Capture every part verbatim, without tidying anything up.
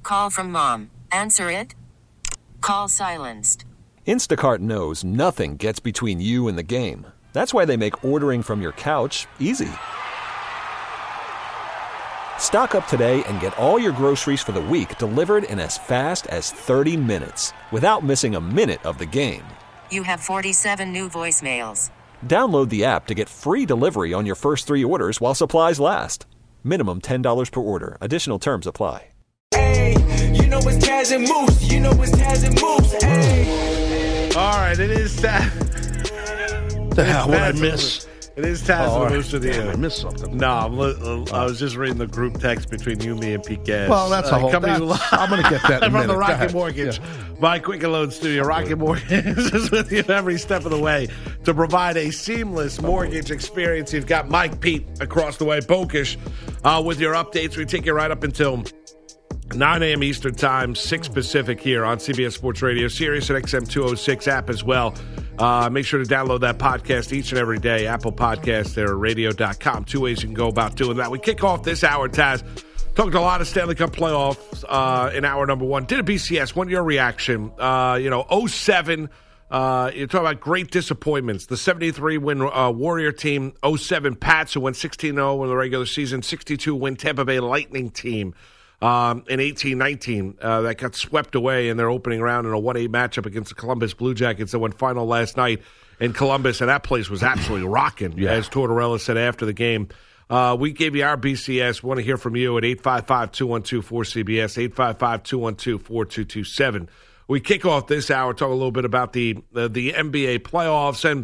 Call from mom. Answer it. Call silenced. Instacart knows nothing gets between you and the game. That's why they make ordering from your couch easy. Stock up today and get all your groceries for the week delivered in as fast as thirty minutes without missing a minute of the game. You have forty-seven new voicemails. Download the app to get free delivery on your first three orders while supplies last. Minimum ten dollars per order. Additional terms apply. Hey, you know it's Taz and Moose. You know it's Taz and Moose. Hey. All right, it is Taz. The hell, what I miss? It is Taz Oh, and Moose of the damn, end. I missed something. No, I'm li- I was just reading the group text between you, me, and Pete Gas. Well, that's a whole. coming That's, live I'm going to get that in a from minute. the Go Rocket ahead. Mortgage, Yeah. my Quicken Loan studio. Rocket Mortgage is with you every step of the way to provide a seamless mortgage experience. You've got Mike, Pete across the way, Bokish, uh, with your updates. We take you right up until nine a.m. Eastern Time, six Pacific here on C B S Sports Radio, Sirius and X M two oh six app as well. Uh, make sure to download that podcast each and every day. Apple Podcasts there, radio dot com. Two ways you can go about doing that. We kick off this hour, Taz. Talked a lot of Stanley Cup playoffs uh, in hour number one. Did a B C S. What your reaction? Uh, you know, oh seven. Uh, you're talking about great disappointments. The seventy-three win uh, Warrior team, oh seven Pats, who went sixteen oh in the regular season, sixty-two win Tampa Bay Lightning team. Um, in eighteen nineteen, uh, that got swept away in their opening round in a one eight matchup against the Columbus Blue Jackets that went final last night in Columbus, and that place was absolutely rocking, yeah. as Tortorella said after the game. Uh, we gave you our B C S. We want to hear from you at eight five five, two one two, four C B S, eight five five, two one two, four two two seven. We kick off this hour, talk a little bit about the the, the N B A playoffs, and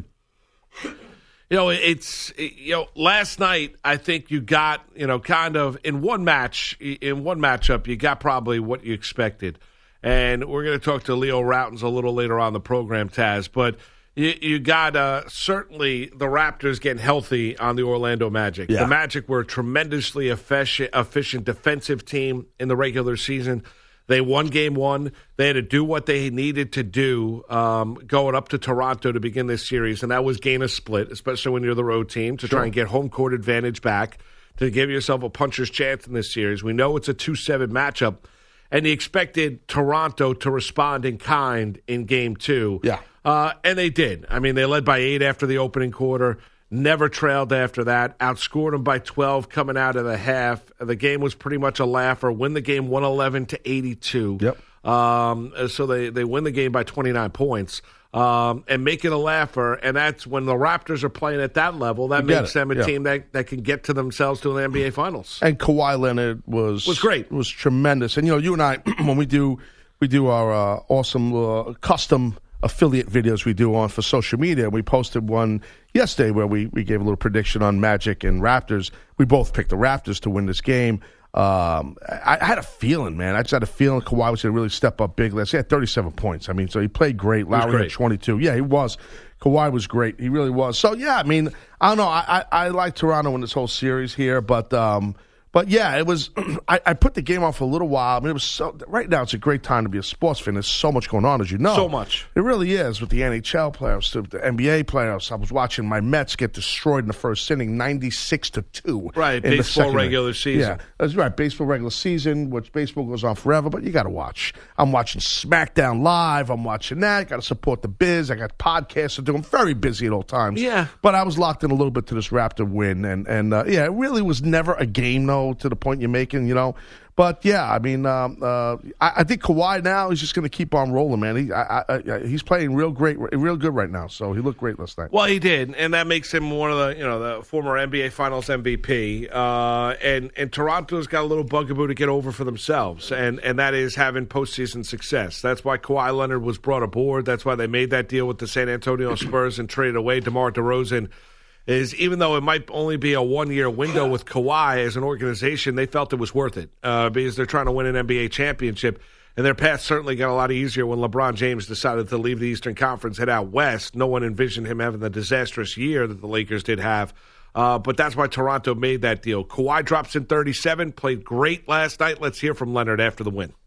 You know, it's, you know, last night, I think you got, you know, kind of in one match, in one matchup, you got probably what you expected. And we're going to talk to Leo Rautins a little later on the program, Taz. But you, you got uh, certainly the Raptors getting healthy on the Orlando Magic. Yeah. The Magic were a tremendously efficient, efficient defensive team in the regular season. They won game one. They had to do what they needed to do um, going up to Toronto to begin this series, and that was gain a split, especially when you're the road team, to Sure. try and get home court advantage back, to give yourself a puncher's chance in this series. We know it's a two seven matchup, and you expected Toronto to respond in kind in game two. Yeah. Uh, and they did. I mean, they led by eight after the opening quarter. Never trailed after that. Outscored them by twelve coming out of the half. The game was pretty much a laugher. Win the game one eleven to eighty-two. Yep. Um, so they, they win the game by twenty-nine points um, and make it a laugher. And that's when the Raptors are playing at that level. That You get makes it. them a Yeah. team that, that can get to themselves to the N B A Finals. And Kawhi Leonard was Was great. was tremendous. And you know, you and I, when we do we do our uh, awesome uh, custom affiliate videos we do on for social media, we posted one yesterday where we, we gave a little prediction on Magic and Raptors. We both picked the Raptors to win this game. Um, I, I had a feeling, man. I just had a feeling Kawhi was going to really step up big. Let's say he had thirty-seven points. I mean, so he played great. Lowry great. had twenty-two. Yeah, he was. Kawhi was great. He really was. So yeah, I mean, I don't know. I I, I like Toronto in this whole series here, but um, but yeah, it was. I, I put the game off for a little while. I mean, it was so. Right now, it's a great time to be a sports fan. There's so much going on, as you know. So much. It really is, with the N H L playoffs, the N B A playoffs. I was watching my Mets get destroyed in the first inning, ninety-six to two. Right, in the baseball second regular inning. season. Yeah, that's right. Baseball regular season, which baseball goes on forever, but you got to watch. I'm watching SmackDown Live. I'm watching that. Got to support the biz. I got podcasts to do. I'm very busy at all times. Yeah. But I was locked in a little bit to this Raptor win, and and uh, yeah, it really was never a game though, to the point you're making, you know. But yeah, I mean, um, uh, I, I think Kawhi now is just going to keep on rolling, man. He, I, I, I, he's playing real great, real good right now. So he looked great last night. Well, he did, and that makes him one of the, you know, the former N B A Finals M V P. Uh, and and Toronto's got a little bugaboo to get over for themselves, and and that is having postseason success. That's why Kawhi Leonard was brought aboard. That's why they made that deal with the San Antonio Spurs and traded away DeMar DeRozan. Is even though it might only be a one-year window with Kawhi as an organization, they felt it was worth it uh, because they're trying to win an N B A championship. And their path certainly got a lot easier when LeBron James decided to leave the Eastern Conference, head out west. No one envisioned him having the disastrous year that the Lakers did have. Uh, but that's why Toronto made that deal. Kawhi drops in thirty-seven, played great last night. Let's hear from Leonard after the win.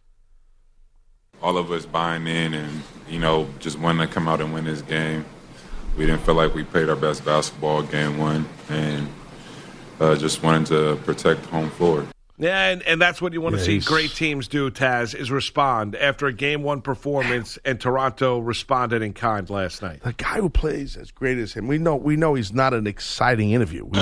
All of us buying in and, you know, just wanting to come out and win this game. We didn't feel like we played our best basketball game one, and uh, just wanted to protect home floor. Yeah, and, and that's what you want to Yeah, see he's- great teams do, Taz, is respond after a game one performance, and Toronto responded in kind last night. The guy who plays as great as him, we know we know he's not an exciting interview. We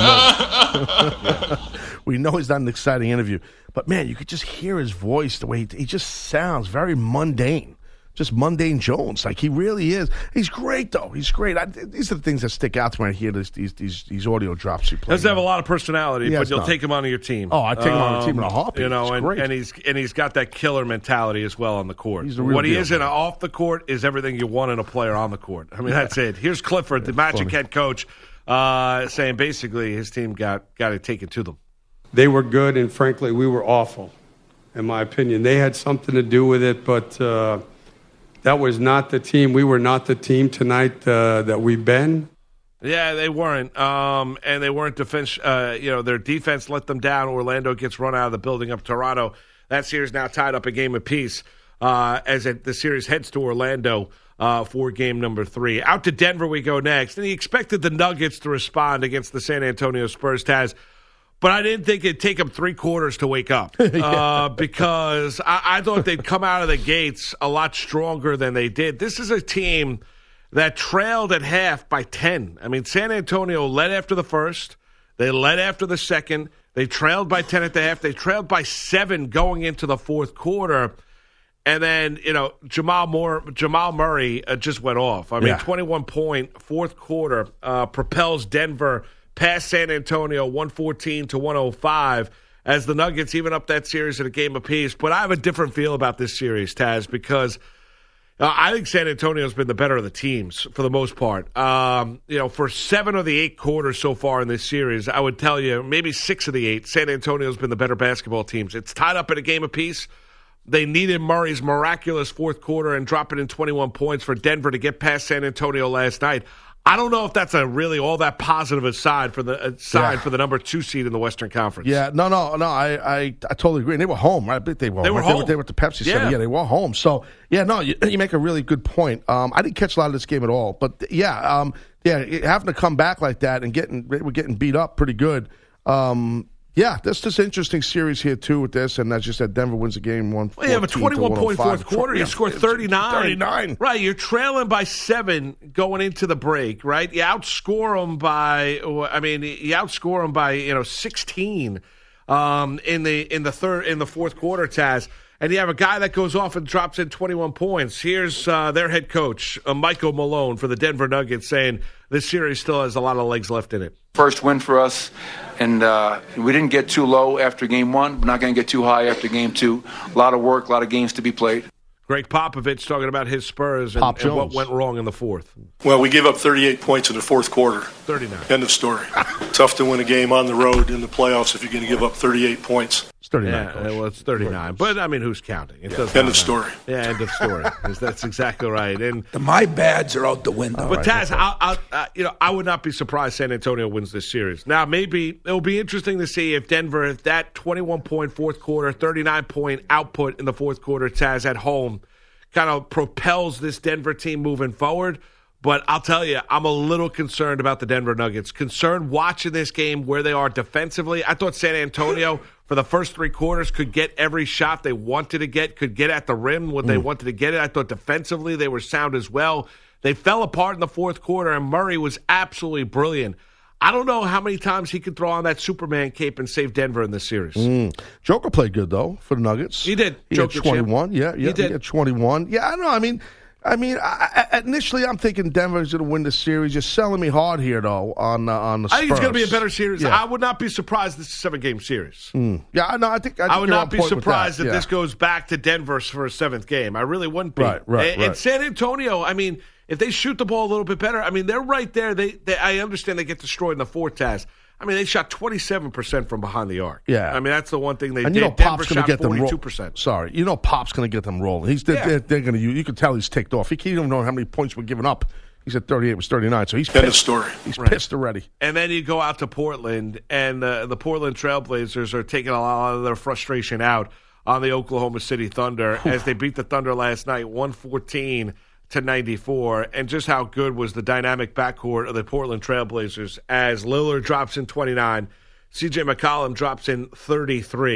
know, we know he's not an exciting interview. But, man, you could just hear his voice, the way he, he just sounds very mundane. Just mundane Jones. Like, he really is. He's great, though. He's great. I, these are the things that stick out to me when I hear this, these, these these audio drops he plays. Doesn't have a lot of personality, Yeah, but it's you'll not. take him onto your team. Oh, I take him on the team in a Um, heartbeat. You know, It's and, great. and he's and he's got that killer mentality as well on the court. He's the real what he deal, is in man. off the court is everything you want in a player on the court. I mean, that's it. Here's Clifford, the Magic funny. head coach, uh, saying basically his team got got it taken to them. They were good, and frankly, we were awful, in my opinion. They had something to do with it, but uh, that was not the team. We were not the team tonight uh, that we've been. Yeah, they weren't, um, and they weren't defense. Uh, you know, their defense let them down. Orlando gets run out of the building up Toronto. That series now tied up a game apiece uh, as it, the series heads to Orlando uh, for game number three. Out to Denver we go next, and he expected the Nuggets to respond against the San Antonio Spurs. Taz. But I didn't think it'd take them three quarters to wake up uh, because I, I thought they'd come out of the gates a lot stronger than they did. This is a team that trailed at half by ten. I mean, San Antonio led after the first. They led after the second. They trailed by ten at the half. They trailed by seven going into the fourth quarter. And then, you know, Jamal Moore, Jamal Murray uh, just went off. I mean, Yeah. twenty-one point fourth quarter uh, propels Denver past San Antonio, one fourteen to one oh five, as the Nuggets even up that series at a game apiece. But I have a different feel about this series, Taz, because uh, I think San Antonio's been the better of the teams for the most part. Um, you know, for seven of the eight quarters so far in this series, I would tell you maybe six of the eight, San Antonio's been the better basketball teams. It's tied up at a game apiece. They needed Murray's miraculous fourth quarter and drop it in twenty-one points for Denver to get past San Antonio last night. I don't know if that's a really all that positive aside for the uh, side Yeah. for the number two seed in the Western Conference. Yeah, no, no, no. I, I, I totally agree. And they were home, right? I think they were. They were They home. were, they were at the Pepsi Yeah. Center. Yeah, they were home. So, yeah, no, you, you make a really good point. Um, I didn't catch a lot of this game at all, but yeah, um, yeah, having to come back like that and getting we're getting beat up pretty good. Um, yeah, this is an interesting series here too with this, and as you said, Denver wins the game one. Well, you have a twenty-one point fourth quarter. You Yeah, score it's thirty-nine. thirty-nine. Right, you're trailing by seven going into the break, right? You outscore them by, I mean, you outscore them by, you know, sixteen um, in the in the third in the fourth quarter, Taz. And you have a guy that goes off and drops in twenty-one points. Here's uh, their head coach, uh, Michael Malone, for the Denver Nuggets, saying this series still has a lot of legs left in it. First win for us, and uh, we didn't get too low after game one. We're not going to get too high after game two. A lot of work, a lot of games to be played. Greg Popovich talking about his Spurs and, Pop and what Jones. went wrong in the fourth. Well, we gave up thirty-eight points in the fourth quarter. thirty-nine. End of story. Tough to win a game on the road in the playoffs if you're going to give up thirty-eight points. It's thirty-nine. Yeah, Coach. well, it's thirty-nine. But, I mean, who's counting? It doesn't End matter. of story. Yeah, end of story. That's exactly right. And The my bads are out the window. But, Taz, I, I, uh, you know, I would not be surprised San Antonio wins this series. Now, maybe it'll be interesting to see if Denver, if that twenty-one point fourth quarter, thirty-nine point output in the fourth quarter, Taz, at home, kind of propels this Denver team moving forward. But I'll tell you, I'm a little concerned about the Denver Nuggets. Concerned watching this game where they are defensively. I thought San Antonio, for the first three quarters, could get every shot they wanted to get, could get at the rim when they wanted to get it. I thought defensively they were sound as well. They fell apart in the fourth quarter, and Murray was absolutely brilliant. I don't know how many times he could throw on that Superman cape and save Denver in this series. Mm. Joker played good though for the Nuggets. He did. He Jokic, had twenty-one. Yeah, yeah. He did. had twenty-one. Yeah, I don't know. I mean, I mean, I, I, initially I'm thinking Denver's going to win the series. You're selling me hard here though on uh, on the Spurs. I think it's going to be a better series. Yeah. I would not be surprised this is a seven-game series. Mm. Yeah, no, I think I, think I would you're not on be point with surprised that. if Yeah. this goes back to Denver for a seventh game. I really wouldn't be. Right, right, and, and right. San Antonio, I mean, if they shoot the ball a little bit better, I mean, they're right there. They, they I understand they get destroyed in the fourth Taz. I mean, they shot twenty-seven percent from behind the arc. Yeah. I mean, that's the one thing they And did. you know, Denver Pop's going shot to get them forty-two rolling. percent. Sorry, you know, Pop's going to get them rolling. He's they're, Yeah. they're, they're going to. You can tell he's ticked off. He can't even know how many points were given up. He said thirty-eight was thirty-nine, so he's End of pissed. story. He's Right. pissed already. And then you go out to Portland, and uh, the Portland Trailblazers are taking a lot of their frustration out on the Oklahoma City Thunder as they beat the Thunder last night, one fourteen to ninety-four. And just how good was the dynamic backcourt of the Portland Trailblazers as Lillard drops in twenty-nine, C J McCollum drops in thirty-three.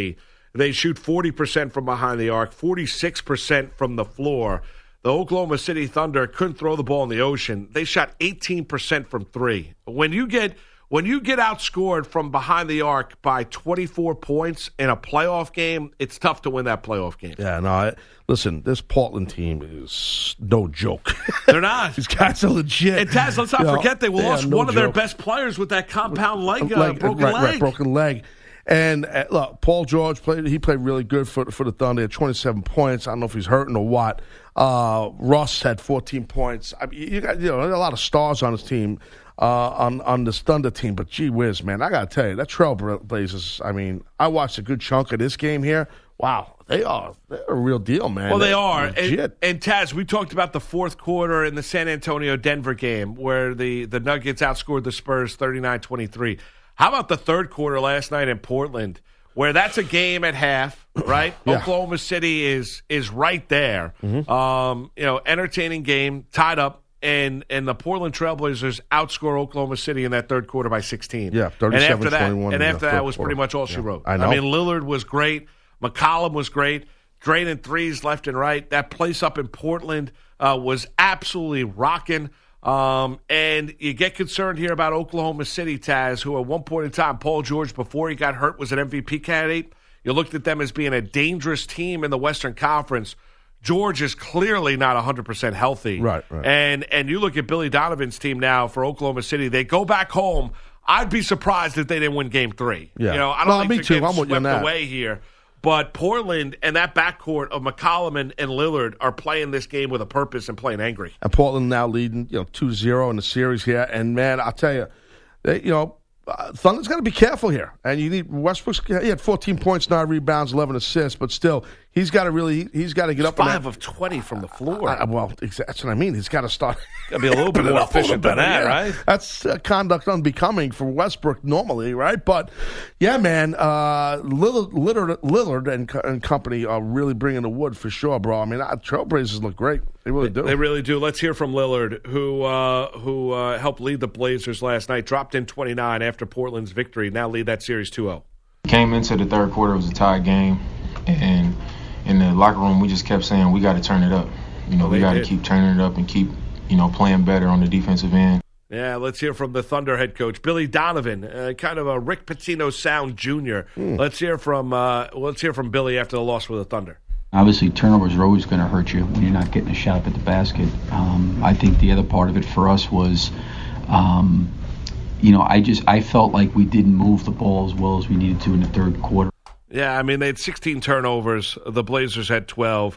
They shoot forty percent from behind the arc, forty-six percent from the floor. The Oklahoma City Thunder couldn't throw the ball in the ocean. They shot eighteen percent from three. When you get when you get outscored from behind the arc by twenty-four points in a playoff game, it's tough to win that playoff game. Yeah, no, I, listen, this Portland team is no joke. They're not. These guys are legit. And Taz, let's not you forget know, they lost no one of their joke. best players with that compound leg, uh, Leg- broken right, leg. Right, broken leg. And uh, look, Paul George played. He played really good for for the Thunder. He had twenty-seven points. I don't know if he's hurting or what. Uh, Russ had fourteen points. I mean, you got you know a lot of stars on his team, uh, on on this Thunder team. But gee whiz, man, I gotta tell you, that Trailblazers. I mean, I watched a good chunk of this game here. Wow, they are they're a real deal, man. Well, they They're are. legit. And, and Taz, we talked about the fourth quarter in the San Antonio-Denver game where the, the Nuggets outscored the Spurs thirty-nine twenty-three. How about the third quarter last night in Portland, where that's a game at half, right? Yeah. Oklahoma City is is right there. Mm-hmm. Um, you know, entertaining game, tied up, and and the Portland Trailblazers outscore Oklahoma City in that third quarter by sixteen. Yeah, and after that, twenty-one and in after the that third was quarter. pretty much all she Yeah. wrote. I know. mean, Lillard was great. McCollum was great. Draining threes left and right. That place up in Portland uh, was absolutely rocking. Um, and you get concerned here about Oklahoma City, Taz, who at one point in time, Paul George, before he got hurt, was an M V P candidate. You looked at them as being a dangerous team in the Western Conference. George is clearly not one hundred percent healthy. Right, right. And, and you look at Billy Donovan's team now for Oklahoma City. They go back home. I'd be surprised if they didn't win game three. Yeah. You know, I don't No, think me they're too. getting I'm with you on swept that. away here. But Portland and that backcourt of McCollum and, and Lillard are playing this game with a purpose and playing angry. And Portland now leading, you know, two zero in the series here. And, man, I'll tell you, they, you know, uh, Thunder's got to be careful here. And you need Westbrook's, he had fourteen points, nine rebounds, eleven assists, but still, he's got to really, he's got to get up. Five in of twenty from the floor. Uh, well, exa- that's what I mean. He's got to start. Got to be a little bit more efficient than that, Yeah. right? That's uh, conduct unbecoming for Westbrook normally, right? But, yeah, man, uh, Lillard, Lillard, Lillard and, co- and company are really bringing the wood for sure, bro. I mean, uh, Trailblazers look great. They really do. They really do. Let's hear from Lillard, who uh, who uh, helped lead the Blazers last night. Dropped in twenty-nine after Portland's victory. Now lead that series two oh. Came into the third quarter, it was a tie game, and in the locker room, we just kept saying, we got to turn it up. You know, Well, we they got to did. keep turning it up and keep, you know, playing better on the defensive end. Yeah, let's hear from the Thunder head coach, Billy Donovan, uh, kind of a Rick Pitino sound Junior Let's hear from uh, let's hear from Billy after the loss with the Thunder. Obviously, turnovers are always going to hurt you when you're not getting a shot up at the basket. Um, I think the other part of it for us was, um, you know, I just I felt like we didn't move the ball as well as we needed to in the third quarter. Yeah, I mean, they had sixteen turnovers. The Blazers had twelve.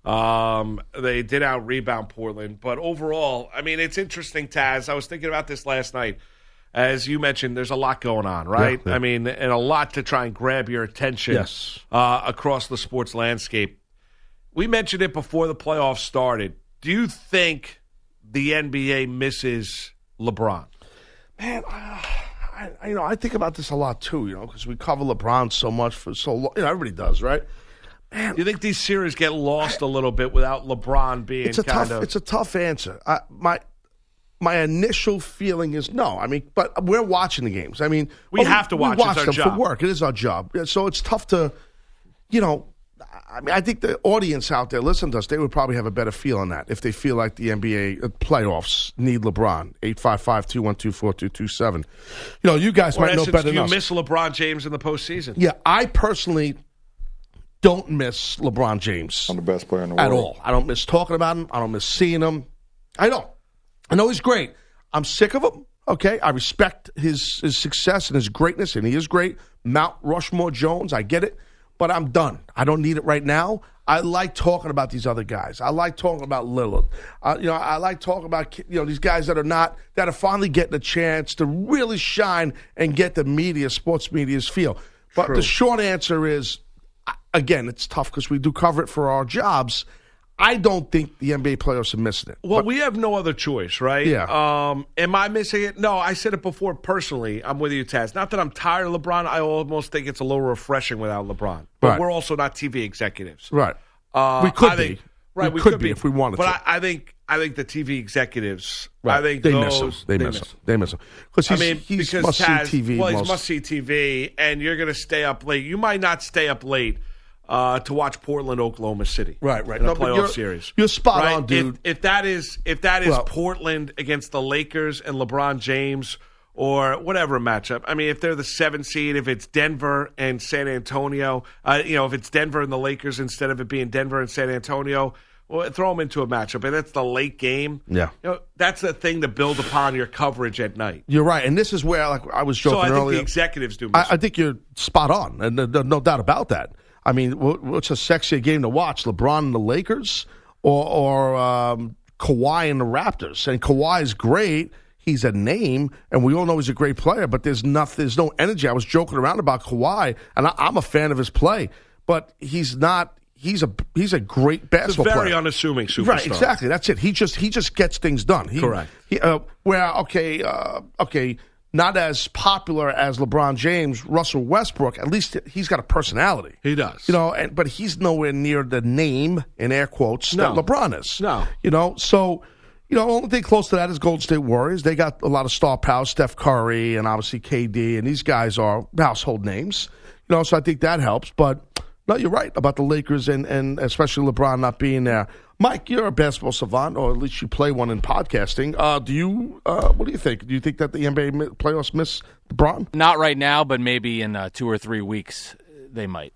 Um, they did out-rebound Portland. But overall, I mean, it's interesting, Taz. I was thinking about this last night. As you mentioned, there's a lot going on, right? Yeah, yeah. I mean, and a lot to try and grab your attention Yes. uh, across the sports landscape. We mentioned it before the playoffs started. Do you think the N B A misses LeBron? Man, uh, I, I- you know, I think about this a lot too, you know, because we cover LeBron so much for so long. You know, everybody does, right? Do you think these series get lost a little bit without LeBron being It's a kind tough. of... It's a tough answer. I, my my initial feeling is no. I mean, but we're watching the games. I mean, We well, have to watch. We It's watch our them job. for work. It is our job. Yeah, so it's tough to, you know. I mean, I think the audience out there listening to us, they would probably have a better feel on that if they feel like the N B A playoffs need LeBron. eight five five, two one two, four two two seven. You know, you guys Or might in know essence, better do than you us. miss LeBron James in the postseason? Yeah, I personally don't miss LeBron James. I'm the best player in the At world. all. I don't miss talking about him. I don't miss seeing him. I don't. I know he's great. I'm sick of him. Okay, I respect his his success and his greatness, and he is great. Mount Rushmore Jones, I get it, but I'm done. I don't need it right now. I like talking about these other guys. I like talking about Lillard. Uh, you know, I like talking about you know these guys that are not that are finally getting a chance to really shine and get the media, sports media's feel. But True. the short answer is, again, it's tough because we do cover it for our jobs. I don't think the N B A playoffs are missing it. Well, But- we have no other choice, right? Yeah. Um, am I missing it? No, I said it before personally. I'm with you, Taz. Not that I'm tired of LeBron. I almost think it's a little refreshing without LeBron. But Right. we're also not T V executives. Right. Uh, We could I think, be. Right, We we, could could, be if we wanted but to. I, I think I think the T V executives, Right. I think they those, miss him. They, they miss him. him. They miss him. Because he's, I mean, he's because must Taz, see T V. well, he's most. must see T V, and you're going to stay up late. You might not stay up late uh, to watch Portland, Oklahoma City, Right, right. in a No, but playoff you're- series. you're spot right? on, dude. If, if that is if that is Well- Portland against the Lakers and LeBron James, or whatever matchup. I mean, if they're the seven seed, if it's Denver and San Antonio, uh, you know, if it's Denver and the Lakers instead of it being Denver and San Antonio. Well, throw them into a matchup, and that's the late game. Yeah. You know, that's the thing to build upon your coverage at night. You're right, and this is where, like I was joking So I think earlier, the executives do. I, I think you're spot on, and no, no doubt about that. I mean, what, what's a sexier game to watch, LeBron and the Lakers, or, or um, Kawhi and the Raptors? And Kawhi is great. He's a name, and we all know he's a great player, but there's nothing, there's no energy. I was joking around about Kawhi, and I, I'm a fan of his play, but he's not. He's a he's a great basketball It's a very player. unassuming superstar. Right, exactly. That's it. He just he just gets things done. He, Correct. He, uh, where okay, uh, okay, not as popular as LeBron James, Russell Westbrook. At least he's got a personality. He does. You know, and, but he's nowhere near the name in air quotes No. that LeBron is. No. You know, so. You know, only thing close to that is Golden State Warriors. They got a lot of star power, Steph Curry and obviously K D, and these guys are household names. You know, so I think that helps. But no, you're right about the Lakers and, and especially LeBron not being there. Mike, you're a basketball savant, or at least you play one in podcasting. Uh, do you? Uh, what do you think? Do you think that the N B A playoffs miss LeBron? Not right now, but maybe in uh, two or three weeks they might.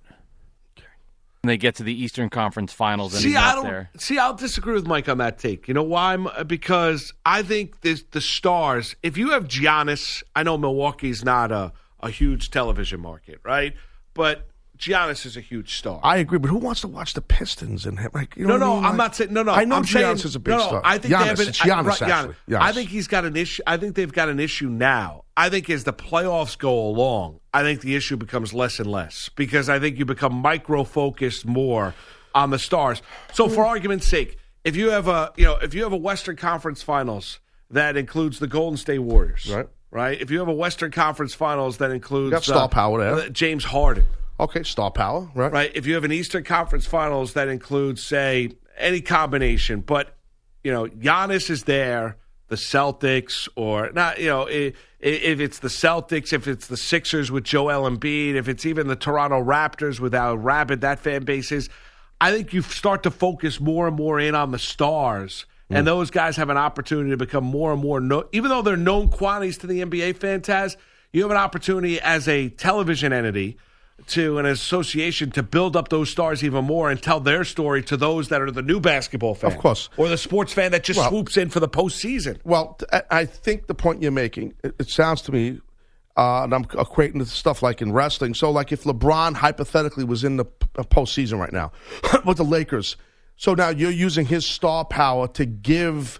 When they get to the Eastern Conference Finals and See, he's I not don't. there. See, I'll disagree with Mike on that take. You know why? Because I think this, the stars. If you have Giannis, I know Milwaukee's not a, a huge television market, right? But Giannis is a huge star. I agree, but who wants to watch the Pistons and him? Like, you no, know what no, I mean? I'm Like, not saying no, no. I know I'm Giannis saying, is a big no, no, star. I think Giannis, they have an, it's Giannis, I, right, actually. Giannis. I think he's got an issue. I think they've got an issue now. I think as the playoffs go along, I think the issue becomes less and less because I think you become micro focused more on the stars. So, for argument's sake, if you have a you know if you have a Western Conference Finals that includes the Golden State Warriors, Right. right? If you have a Western Conference Finals that includes got star uh, power there. uh, James Harden. Okay, star power, right? Right. If you have an Eastern Conference Finals that includes, say, any combination, but, you know, Giannis is there, the Celtics, or not, you know, if, if it's the Celtics, if it's the Sixers with Joel Embiid, if it's even the Toronto Raptors with how rabid that fan base is, I think you start to focus more and more in on the stars. Mm. And those guys have an opportunity to become more and more, no, even though they're known quantities to the N B A fan, Taz, you have an opportunity as a television entity to an association to build up those stars even more and tell their story to those that are the new basketball fan. Of course. Or the sports fan that just Well, swoops in for the postseason. Well, I- I think the point you're making, it, it sounds to me, uh, and I'm equating to stuff like in wrestling. So, like if LeBron hypothetically was in the p- postseason right now with the Lakers, so now you're using his star power to give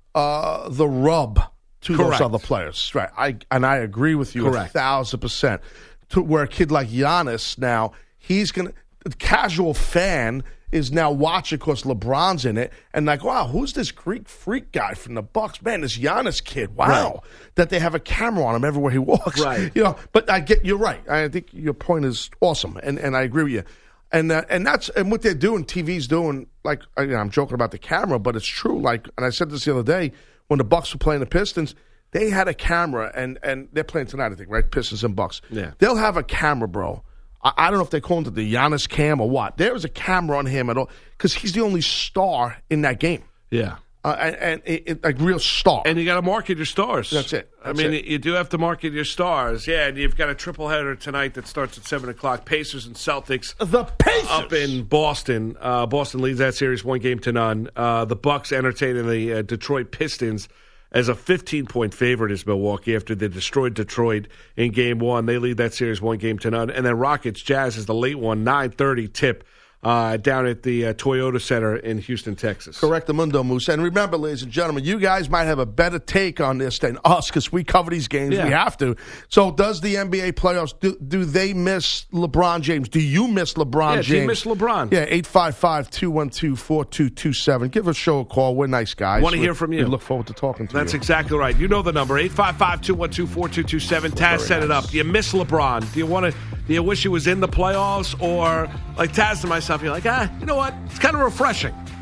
uh, the rub to Correct. those other players. Right. I And I agree with you Correct. a thousand percent. To where a kid like Giannis now, he's going to, the casual fan is now watching because LeBron's in it and like, wow, who's this Greek freak guy from the Bucks? Man, this Giannis kid, wow. Right. That they have a camera on him everywhere he walks. Right. You know, but I get, you're right. I think your point is awesome, and, and I agree with you. And uh, and that's and what they're doing, T V's doing, like, you know, I'm joking about the camera, but it's true. Like, and I said this the other day, when the Bucks were playing the Pistons, they had a camera, and, and they're playing tonight, I think, right? Pistons and Bucks. Yeah. They'll have a camera, bro. I, I don't know if they call it the Giannis cam or what. There is a camera on him at all because he's the only star in that game. Yeah. Uh, and and it, it, like real star. And you got to market your stars. That's it. That's I mean, it. you do have to market your stars. Yeah, and you've got a triple header tonight that starts at seven o'clock. Pacers and Celtics. The Pacers up in Boston. Uh, Boston leads that series one game to none. Uh, the Bucks entertaining the uh, Detroit Pistons as a fifteen-point favorite is Milwaukee after they destroyed Detroit in game one. They lead that series one game to none. And then Rockets Jazz is the late one, nine thirty tip uh, down at the uh, Toyota Center in Houston, Texas. Correct, the Mundo Moose. And remember, ladies and gentlemen, you guys might have a better take on this than us because we cover these games. Yeah. We have to. So does the N B A playoffs, do, do they miss LeBron James? Do you miss LeBron Yeah, James? do you miss LeBron? Yeah, eight five five, two one two, four two two seven. Give us a show a call. We're nice guys. Want to We- hear from you. We look forward to talking to That's you. exactly right. You know the number, eight five five, two one two, four two two seven. Taz set it up. Do you miss LeBron? Do you want to? Do you wish he was in the playoffs? Or like Taz and myself, you're like, ah, you know what? It's kind of refreshing.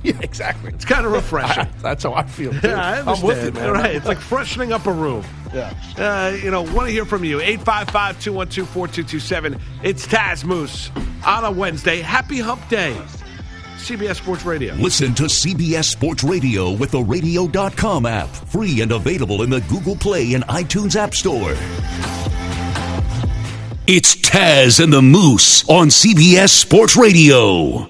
Yeah, exactly. It's kind of refreshing. That's how I feel, too. Yeah, I understand. I'm with you, man. Right. It's like freshening up a room. Yeah. Uh, you know, want to hear from you. eight five five, two one two, four two two seven. It's Taz Moose on a Wednesday. Happy Hump Day. C B S Sports Radio. Listen to C B S Sports Radio with the radio dot com app. Free and available in the Google Play and iTunes App Store. It's Taz and the Moose on C B S Sports Radio.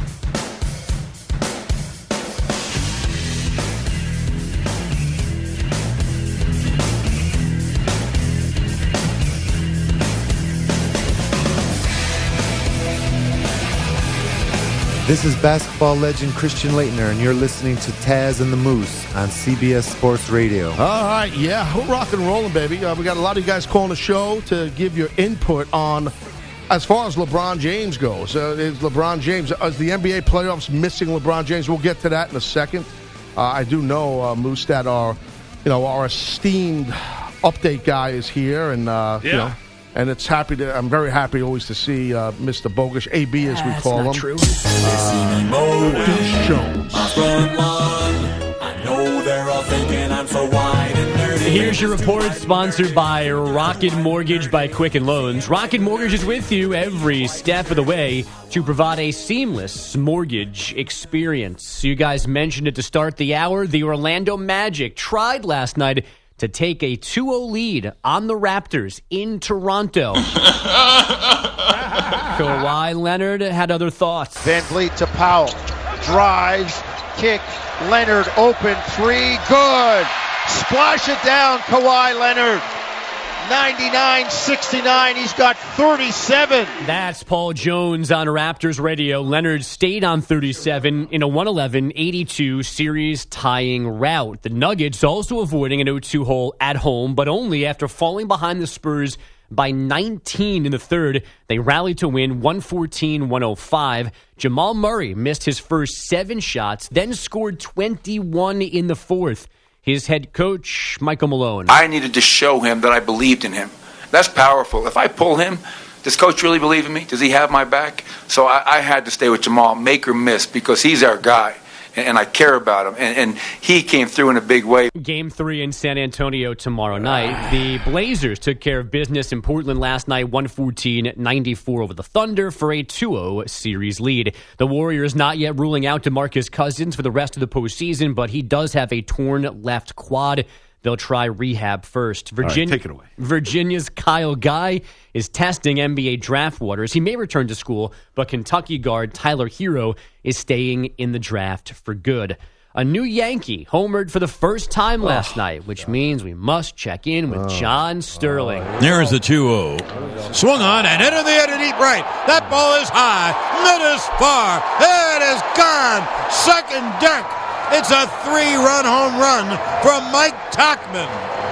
This is basketball legend Christian Laettner, and you're listening to Taz and the Moose on C B S Sports Radio. All right, yeah, we're rock and rolling, baby. Uh, we got a lot of you guys calling the show to give your input on as far as LeBron James goes. Uh, is LeBron James, is the N B A playoffs missing LeBron James? We'll get to that in a second. Uh, I do know, uh, Moose, that our, you know, our esteemed update guy is here, and uh, yeah. you know. And it's happy to. I'm very happy always to see uh, Mister Bogusch, A B as we That's call not him. True. Uh, Jones. I know they're all thinking I'm so wide and dirty. Here's your report, sponsored by Rocket Mortgage by Quicken Loans. Rocket Mortgage is with you every step of the way to provide a seamless mortgage experience. You guys mentioned it to start the hour. The Orlando Magic tried last night to take a two oh lead on the Raptors in Toronto. Kawhi Leonard had other thoughts. Van Vliet to Powell. Drives, kick, Leonard open, three, good. Splash it down, Kawhi Leonard. ninety-nine sixty-nine, he's got thirty-seven. That's Paul Jones on Raptors Radio. Leonard stayed on thirty-seven in a one eleven eighty-two series tying rout. The Nuggets also avoiding an oh two hole at home, but only after falling behind the Spurs by nineteen in the third. They rallied to win one fourteen one oh five. Jamal Murray missed his first seven shots, then scored twenty-one in the fourth. His head coach, Michael Malone. I needed to show him that I believed in him. That's powerful. If I pull him, does Coach really believe in me? Does he have my back? So I, I had to stay with Jamal, make or miss, because he's our guy, and, and I care about him. And, and he came through in a big way. Game three in San Antonio tomorrow night. The Blazers took care of business in Portland last night, one fourteen ninety-four over the Thunder for a two oh series lead. The Warriors not yet ruling out DeMarcus Cousins for the rest of the postseason, but he does have a torn left quad. They'll try rehab first. Virginia, right, take it away. Virginia's Kyle Guy is testing N B A draft waters. He may return to school, but Kentucky guard Tyler Hero is staying in the draft for good. A new Yankee homered for the first time last oh, night, which God. means we must check in with oh, John Sterling. Oh. There's the two oh. Swung on and into the end and deep right. That ball is high. That is far. It is gone. Second deck. It's a three-run home run from Mike Tauchman.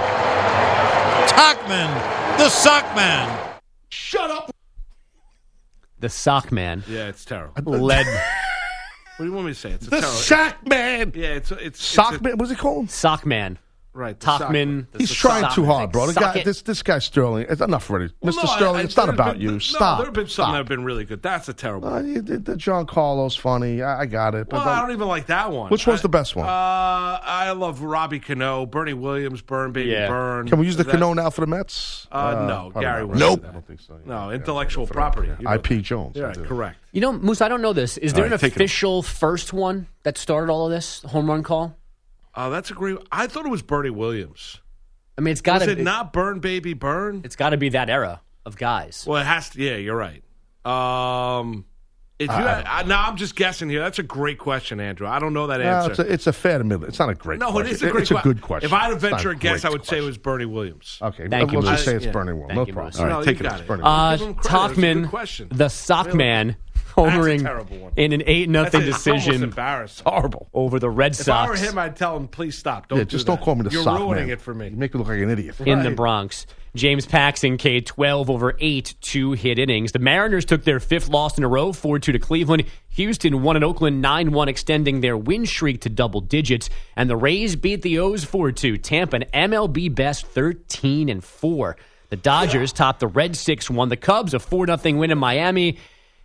Tauchman, the sock man. Shut up. The sock man. Yeah, it's terrible. Led. What do you want me to say? It's a the terrible, sock man. Yeah, it's it's sock it's a, man. What's he called? Sock man. Right, Tauchman. He's trying too hard, bro. The guy, it. this this guy Sterling. It's enough already, well, Mister no, Sterling. I, I, it's not about been, you. No, Stop. There have been some Stop. that have been really good. That's a terrible. Uh, one. you did the John Carlos funny. I, I got it. But well, I don't even like that one. Which one's I, the best one? Uh, I love Robbie Cano, Bernie Williams, Burn Baby yeah. Burn. Can we use the that, Cano now for the Mets? Uh, uh, no, Gary. Nope. I don't think so. No, intellectual property. I P Jones. Yeah, correct. You know, Moose, I don't know this. Is there right, an official first one that started all of this home run call? Uh, that's a great. I thought it was Bernie Williams. I mean, it's got to. Is it not Burn Baby Burn? It's got to be that era of guys. Well, it has to. Yeah, you're right. Um, if you, uh, I, now I'm just guessing here. That's a great question, Andrew. I don't know that no, answer. It's a, it's a fair to middle. It's not a great. No, question. it is a great. It's a good question. If I had to venture a, a guess, I would question. say it was Bernie Williams. Okay, thank you. We'll just I, say it's yeah. Bernie Williams. Thank No you, problem. All right, no, take it. it. It's Bernie uh, Williams. Tauchman, the sock really? man, homering in an eight nothing decision. Embarrassing. Horrible over the Red if Sox. If I were him, I'd tell him, please stop. Don't yeah, do just that. don't call me the You're sock ruining man. it for me. You make me look like an idiot. In right. the Bronx. James Paxton K twelve over eight, two hit innings. The Mariners took their fifth loss in a row, four two to Cleveland. Houston won in Oakland nine one, extending their win streak to double digits. And the Rays beat the O's four two. Tampa, an M L B best thirteen and four. The Dodgers topped the Red six one. The Cubs, a four nothing win in Miami.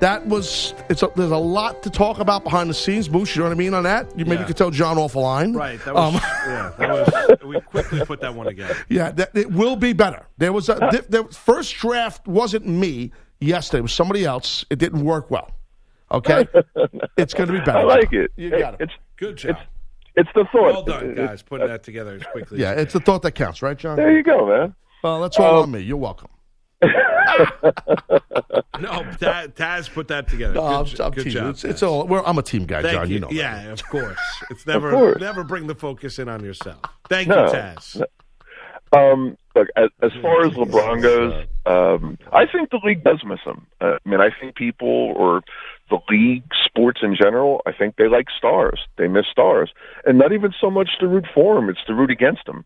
that was it's a, there's a lot to talk about behind the scenes. Moose, you know what I mean on that? You maybe Yeah. could tell John off the line. Right. That was, Um, yeah, that was, we quickly put that one together. Yeah, that, it will be better. There was a the, the first draft wasn't me yesterday. It was somebody else. It didn't work well. Okay, it's going to be better. I like it. You got it. It's Good job. It's the thought. Well done, guys, putting that together as quickly Yeah, as you it's the thought that counts, right, John? There you go, man. Well, that's all Um, on me. You're welcome. No, Taz, Taz put that together. No, good, I'm, jo- I'm good team. job. It's, it's all. We're, I'm a team guy, Thank John. You, know. that. Yeah, of course. It's never course. never bring the focus in on yourself. Thank No. you, Taz. Um, look, as, as far as LeBron goes, um, I think the league does miss him. Uh, I mean, I think people or the league, sports in general, I think they like stars. They miss stars, and not even so much to root for him; it's to root against him.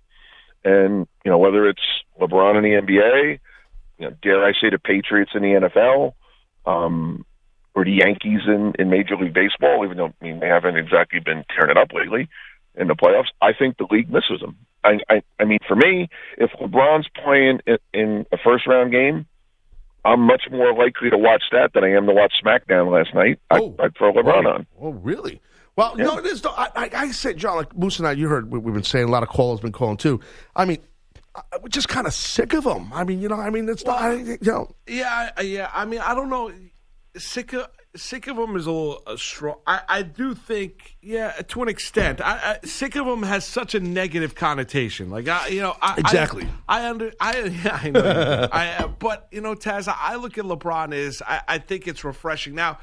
And you know, whether it's LeBron in the N B A, you know, dare I say the Patriots in the N F L, um, or the Yankees in, in Major League Baseball, even though I mean they haven't exactly been tearing it up lately in the playoffs, I think the league misses him. I, I, I mean, for me, if LeBron's playing in, in a first-round game, I'm much more likely to watch that than I am to watch SmackDown last night. I, Oh. I'd throw LeBron on. Oh, really? Well, no, it is. though. I, I, I said, John, like Moose and I, you heard we, we've been saying, a lot of callers been calling too. I mean, I, we're just kind of sick of them. I mean, you know, I mean, it's not, I, you know. Yeah, I- yeah. I mean, I don't know. Sick of sick of him is a little uh, strong. I, I do think, yeah, to an extent. I, I, sick of him has such a negative connotation. Like, I, you know, I, Exactly. I, I under. I, yeah, I know. You do. I, uh, but you know, Taz, I, I look at LeBron as I, I think it's refreshing now.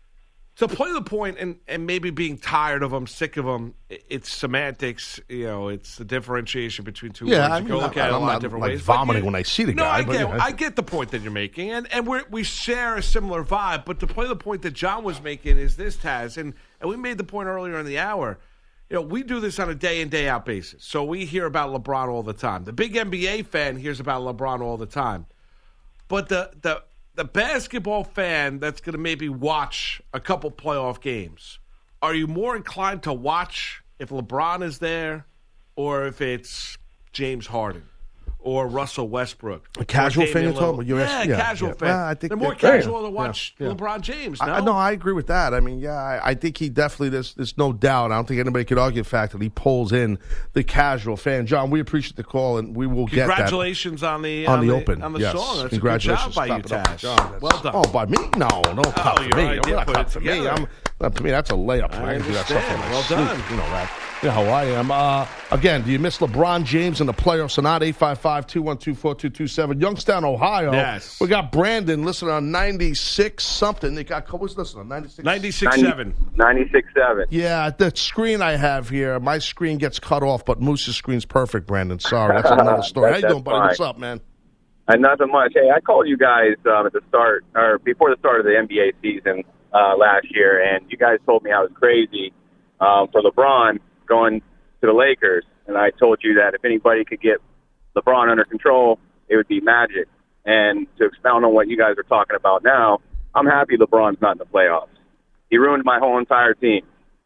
To play the point and, and maybe being tired of him, sick of him, i- it's semantics. You know, it's the differentiation between two Yeah, words. I You mean, can look I'm at it a not- lot I'm of different like ways. but vomiting you- when I see the no, guy, I but, get, yeah. I get the point that you're making, and and we we share a similar vibe. But to play the point that John was making is this, Taz, and and we made the point earlier in the hour. You know, we do this on a day in day out basis, so we hear about LeBron all the time. The big N B A fan hears about LeBron all the time, but the the the basketball fan that's going to maybe watch a couple playoff games. Are you more inclined to watch if LeBron is there or if it's James Harden or Russell Westbrook? A casual or fan you're Damian talking about? Lillard? You Yeah, ask- yeah, casual yeah. fan. Well, I think They're more that- casual yeah, to watch yeah, yeah. LeBron James, no? I, I- no, I agree with that. I mean, yeah, I, I think he definitely, there's, there's no doubt. I don't think anybody could argue the fact that he pulls in the casual fan. John, we appreciate the call, and we will get that. Congratulations on the On on the open, on the yes. song. That's Congratulations. a good job by you, Clap it up for Taz. John. That's- Well done. Oh, by me? No, no, clap for you're me. right. I'm Yeah, not put clap it for me. together. I'm, not to me, that's a layup. I I can do that stuff understand. in my Well sleep. done. You know that. You know how I am. Uh, again, do you miss LeBron James in the playoffs or not? eight five five, two one two, four two two seven. Youngstown, Ohio. Yes. We got Brandon listening on ninety-six something. They got, what's listening on? ninety-six? ninety-six seven. ninety-six seven. Yeah, the screen I have here, my screen gets cut off, but Moose's screen's perfect, Brandon. Sorry, that's another story. That- How you doing, that's buddy? fine. What's up, man? And nothing much. Hey, I called you guys um, at the start, or before the start of the N B A season uh, last year, and you guys told me I was crazy um, for LeBron going to the Lakers. And I told you that if anybody could get LeBron under control, it would be Magic. And to expound on what you guys are talking about now, I'm happy LeBron's not in the playoffs. He ruined my whole entire team.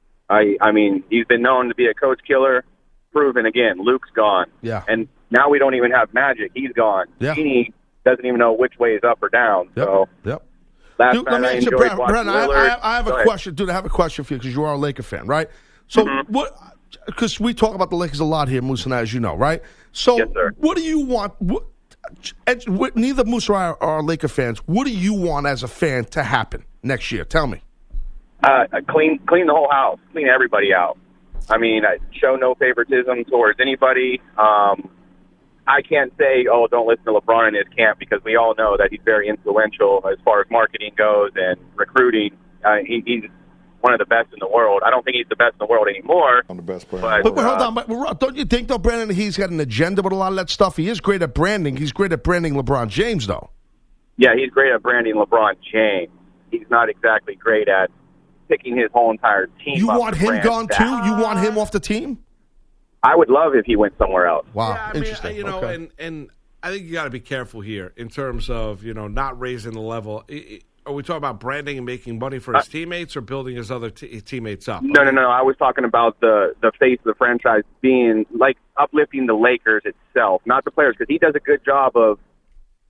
I, I mean, he's been known to be a coach killer, proven again. Luke's gone. Yeah. And now we don't even have Magic. He's gone. Yeah. Genie doesn't even know which way is up or down. Yep. So Yep. last Dude, night let me I ask you, enjoyed Brandon, watching Brandon, I, Lillard. I, I have Go a ahead. question, dude. I have a question for you because you are a Laker fan, right? So Mm-hmm. what? Because we talk about the Lakers a lot here, Moose and I, as you know, right? So Yes, sir. what do you want? What, and what- neither Moose or I are, are Laker fans. What do you want as a fan to happen next year? Tell me. Uh, clean, clean the whole house. Clean everybody out. I mean, I show no favoritism towards anybody. Um, I can't say, oh, don't listen to LeBron in his camp because we all know that he's very influential as far as marketing goes and recruiting. Uh, he, he's one of the best in the world. I don't think he's the best in the world anymore. I'm the best player. But, But, but hold uh, on, but but don't you think though, Brandon, that he's got an agenda with a lot of that stuff? He is great at branding. He's great at branding LeBron James, though. Yeah, he's great at branding LeBron James. He's not exactly great at picking his whole entire team You up want to him brand gone that. too? You want him off the team? I would love if he went somewhere else. Wow, Yeah, I mean, you know, Okay. and, and I think you got to be careful here in terms of, you know, not raising the level. I- I- Are we talking about branding and making money for his teammates or building his other t- teammates up? No, no, no. I was talking about the the face of the franchise being like uplifting the Lakers itself, not the players, because he does a good job of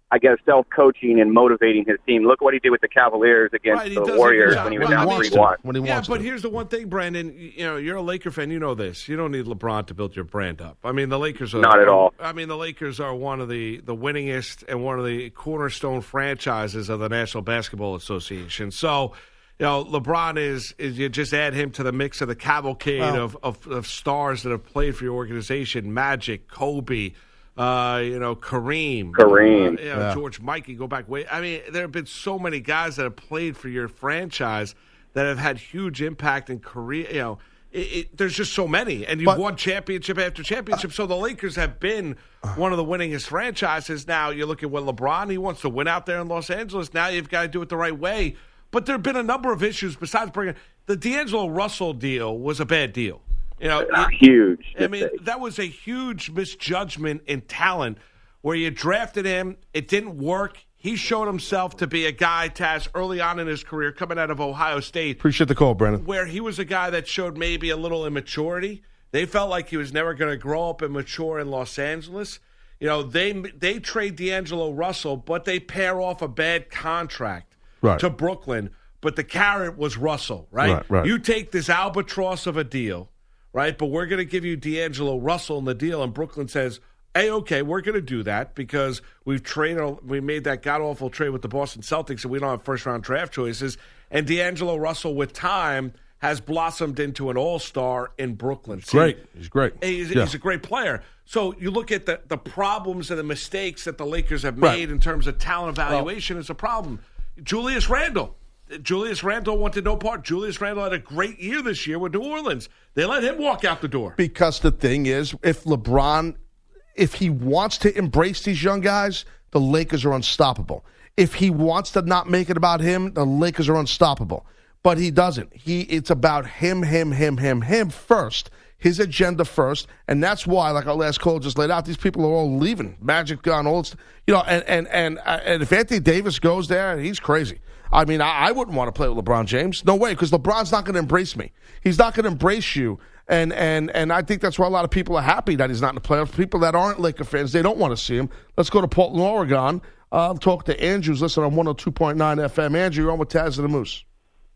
I guess, self-coaching and motivating his team. Look what he did with the Cavaliers against Right, he the does a Warriors good job. when he was Right, down I mean, three one. When he yeah, wants but to. here's the one thing, Brandon. You know, you're a Laker fan. You know this. You don't need LeBron to build your brand up. I mean, the Lakers are Not at all. I mean, the Lakers are one of the the winningest and one of the cornerstone franchises of the National Basketball Association. So, you know, LeBron is is you just add him to the mix of the cavalcade Well- of, of of stars that have played for your organization: Magic, Kobe. Uh, you know, Kareem, Kareem. uh, you know, Yeah. George Mikey, go back way. I mean, there have been so many guys that have played for your franchise that have had huge impact in career. You know, it, it, there's just so many, and you've But- won championship after championship. So the Lakers have been one of the winningest franchises. Now you look at what LeBron, he wants to win out there in Los Angeles. Now you've got to do it the right way. But there have been a number of issues besides bringing the D'Angelo Russell deal was a bad deal. You know, Huge. I mean, that was a huge misjudgment in talent where you drafted him. It didn't work. He showed himself to be a guy, Taz, early on in his career, coming out of Ohio State, Appreciate the call, Brandon. where he was a guy that showed maybe a little immaturity. They felt like he was never going to grow up and mature in Los Angeles. You know, they they trade D'Angelo Russell, but they pair off a bad contract Right. to Brooklyn. But the carrot was Russell, right? Right, right. You take this albatross of a deal, right? But we're going to give you D'Angelo Russell in the deal, and Brooklyn says, hey, okay, we're going to do that because we've traded, we made that god-awful trade with the Boston Celtics, and we don't have first-round draft choices. And D'Angelo Russell, with time, has blossomed into an all-star in Brooklyn. See, Great. He's great. He's, Yeah. he's a great player. So you look at the, the problems and the mistakes that the Lakers have Right. made in terms of talent evaluation is a problem. Julius Randle. Julius Randle wanted no part. Julius Randle had a great year this year with New Orleans. They let him walk out the door. Because the thing is, if LeBron, if he wants to embrace these young guys, the Lakers are unstoppable. If he wants to not make it about him, the Lakers are unstoppable. But he doesn't. He it's about him, him, him, him, him first. His agenda first, and that's why, like our last call just laid out, these people are all leaving. Magic gone, all this, you know, and and and and if Anthony Davis goes there, he's crazy. I mean, I, I wouldn't want to play with LeBron James. No way, because LeBron's not going to embrace me. He's not going to embrace you, and and and I think that's why a lot of people are happy that he's not in the playoffs. People that aren't Laker fans, they don't want to see him. Let's go to Portland, Oregon. Uh, talk to Andrews. Listen on one oh two point nine F M. Andrew, you're on with Taz and the Moose.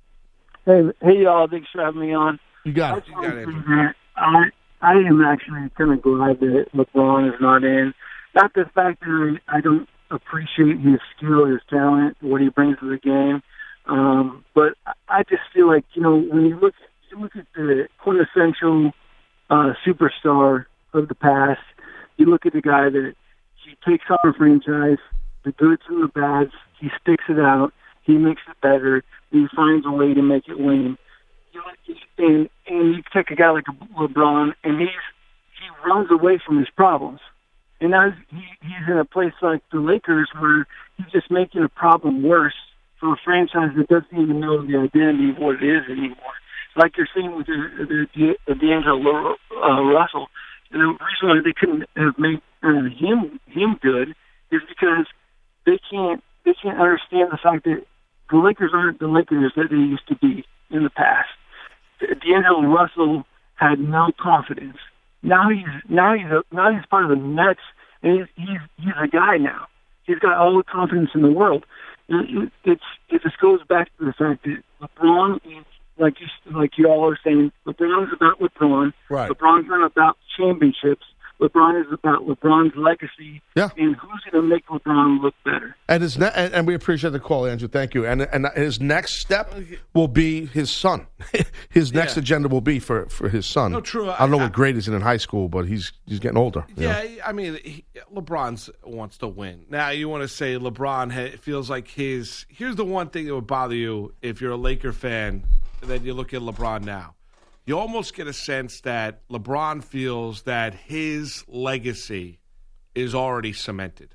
Hey, hey, y'all! Thanks for having me on. You got it. You got it. I, I am actually kind of glad that LeBron is not in. Not the fact that I don't appreciate his skill, his talent, what he brings to the game, um, but I just feel like, you know, when you look, you look at the quintessential uh, superstar of the past, you look at the guy that he takes on a franchise, the goods and the bads, he sticks it out, he makes it better, he finds a way to make it win. You know, and, and you take a guy like LeBron, and he's he runs away from his problems. And now he, he's in a place like the Lakers where he's just making a problem worse for a franchise that doesn't even know the identity of what it is anymore. Like you're saying with the, the, the D'Angelo uh, Russell, the reason why they couldn't have made uh, him him good is because they can't they can't understand the fact that the Lakers aren't the Lakers that they used to be in the past. D'Angelo Russell had no confidence. Now he's now he's a, now he's part of the Nets, and he's he's he's a guy now. He's got all the confidence in the world. It, it's it just goes back to the fact that LeBron, like you like you all are saying, LeBron is about LeBron. Right. LeBron's not about championships. LeBron is about LeBron's legacy, yeah. and who's going to make LeBron look better. And his ne- and, and we appreciate the call, Andrew. Thank you. And and his next step will be his son. His next Yeah. agenda will be for, for his son. No, true. I don't know I- what grade he's in in high school, but he's he's getting older. you know? Yeah, I mean, he, LeBron wants to win. Now, you want to say LeBron ha- feels like his. Here's the one thing that would bother you if you're a Laker fan, then you look at LeBron now. You almost get a sense that LeBron feels that his legacy is already cemented.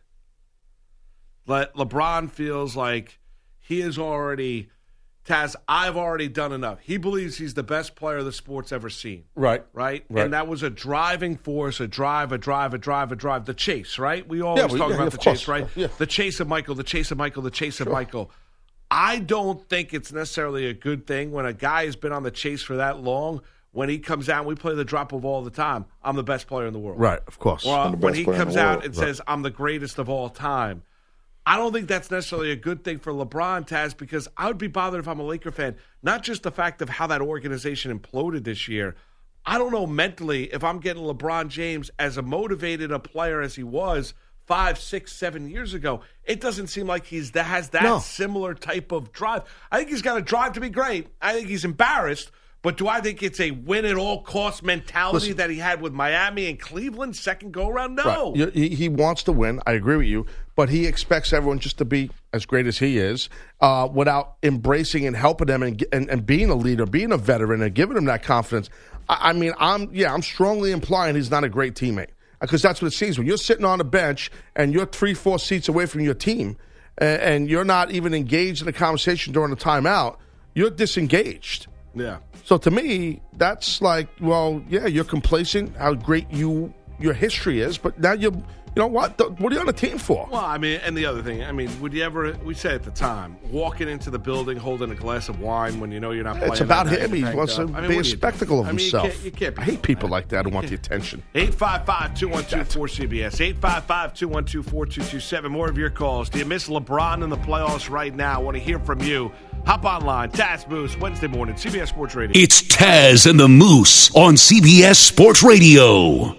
Le- LeBron feels like he is already, Taz, I've already done enough. He believes he's the best player the sport's ever seen. Right. Right? Right. And that was a driving force, a drive, a drive, a drive, a drive. The chase, right? We always we- talk yeah, about of the course. chase, right? Yeah. The chase of Michael, the chase of Michael, the chase of Michael. I don't think it's necessarily a good thing when a guy has been on the chase for that long. When he comes out, we play the drop of all the time. I'm the best player in the world. Right, of course. Or I'm the when best he player in comes the out world. and Right. says, I'm the greatest of all time. I don't think that's necessarily a good thing for LeBron, Taz, because I would be bothered if I'm a Laker fan, not just the fact of how that organization imploded this year. I don't know mentally if I'm getting LeBron James as a motivated a player as he was five, six, seven years ago. It doesn't seem like he's that has that No. similar type of drive. I think he's got a drive to be great. I think he's embarrassed. But do I think it's a win-at-all-cost mentality Listen, that he had with Miami and Cleveland second go-around? No. Right. He, he wants to win. I agree with you. But he expects everyone just to be as great as he is uh, without embracing and helping them and, and, and being a leader, being a veteran, and giving them that confidence. I, I mean, I'm yeah, I'm strongly implying he's not a great teammate because that's what it seems. When you're sitting on a bench and you're three, four seats away from your team and, and you're not even engaged in a conversation during the timeout, you're disengaged. Yeah. So to me, that's like, well, yeah, you're complacent, how great you your history is, but now you're, you know what? The, what are you on the team for? Well, I mean, and the other thing, I mean, would you ever, we said at the time, walking into the building holding a glass of wine when you know you're not playing? It's about that him. night, He wants to I mean, be what a do you do? spectacle of I mean, you himself. can't- you can't be I hate people like that who want the attention. eight five five, two one two, four C B S. eight five five, two one two, four two two seven. More of your calls. Do you miss LeBron in the playoffs right now? I want to hear from you. Hop online. Taz Moose, Wednesday morning, C B S Sports Radio. It's Taz and the Moose on C B S Sports Radio.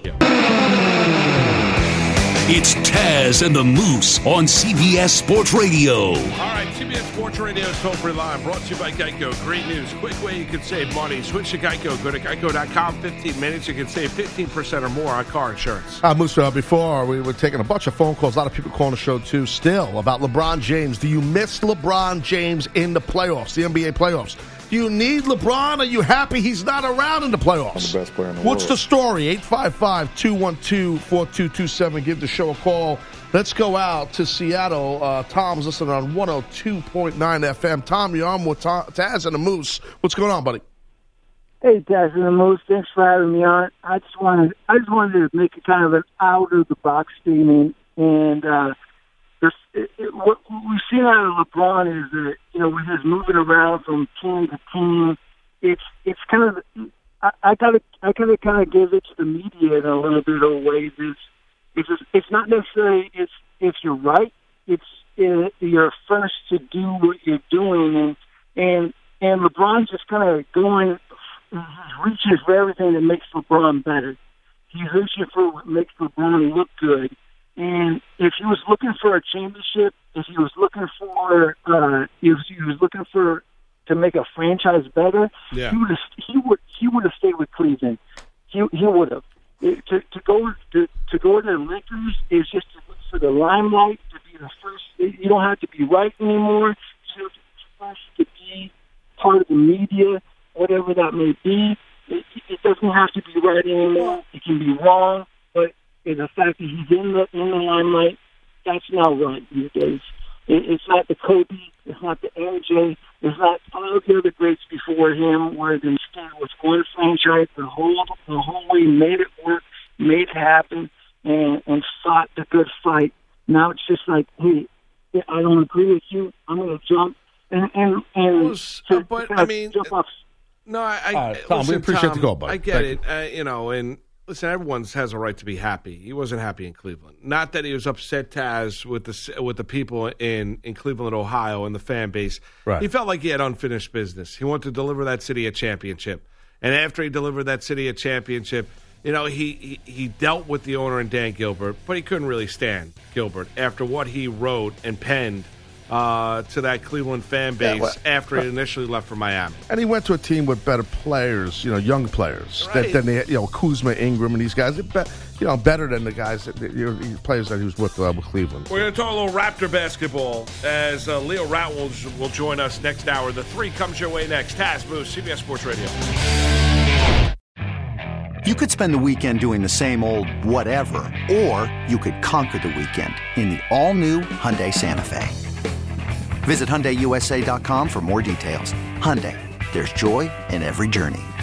It's Taz and the Moose on C B S Sports Radio. All right, C B S Sports Radio's toll free line brought to you by Geico. Great news. Quick way you can save money. Switch to Geico. Go to geico dot com. fifteen minutes. You can save fifteen percent or more on car insurance. Uh, Moose, uh, before we were taking a bunch of phone calls, a lot of people calling the show too still about LeBron James. Do you miss LeBron James in the playoffs, the N B A playoffs? Do you need LeBron? Are you happy he's not around in the playoffs? The best player in the What's world. the story? eight five five, two one two, four two two seven. Give the show a call. Let's go out to Seattle. Uh, Tom's listening on one oh two point nine F M. Tom, you're on with Ta- Taz and the Moose. What's going on, buddy? Hey, Taz and the Moose, thanks for having me on. I just wanted, I just wanted to make a kind of an out of the box statement, and uh, there's, it, it, what we've seen out of LeBron is that you know with his moving around from team to team, it's it's kind of I, I gotta I gotta kind of give it to the media in a little bit of ways. It's it's just, it's not necessarily it's if you're right, it's uh, you're first to do what you're doing, and and and LeBron's just kind of going. He's reaching for everything that makes LeBron better. He's reaching for what makes LeBron look good. And if he was looking for a championship, if he was looking for, uh, if he was looking for to make a franchise better, Yeah. he would have he would he would have stayed with Cleveland. He he would have. To to go to to go to the Lakers is just to look for the limelight, to be the first. You don't have to be right anymore. You have to be first to be part of the media. Whatever that may be, it, it doesn't have to be right anymore. It can be wrong, but the fact that he's in the in the limelight, that's now right these days. It, it's not the Kobe, it's not the M J, it's not all the other greats before him, where they stayed with one franchise the whole the whole way, made it work, made it happen, and and fought the good fight. Now it's just like, hey, I don't agree with you. I'm going to jump and and and to, but, to I mean, jump off. No, I, I All right, Tom, listen, we appreciate Tom, the call, buddy. I get Thank it. Uh, you know, and listen, everyone has a right to be happy. He wasn't happy in Cleveland. Not that he was upset, Taz, with the with the people in, in Cleveland, Ohio, and the fan base. Right. He felt like he had unfinished business. He wanted to deliver that city a championship, and after he delivered that city a championship, you know, he, he, he dealt with the owner and Dan Gilbert, but he couldn't really stand Gilbert after what he wrote and penned uh, to that Cleveland fan base Yeah, well, after he initially left for Miami. And he went to a team with better players, you know, young players, Right. that, than they, you know, Kuzma, Ingram, and these guys. They're be, you know, better than the guys, that, you know, the players that he was with, uh, with Cleveland. We're going to talk a little Raptor basketball as uh, Leo Rat will, will join us next hour. The three comes your way next. Taz Moose, C B S Sports Radio. You could spend the weekend doing the same old whatever, or you could conquer the weekend in the all-new Hyundai Santa Fe. Visit Hyundai U S A dot com for more details. Hyundai, there's joy in every journey.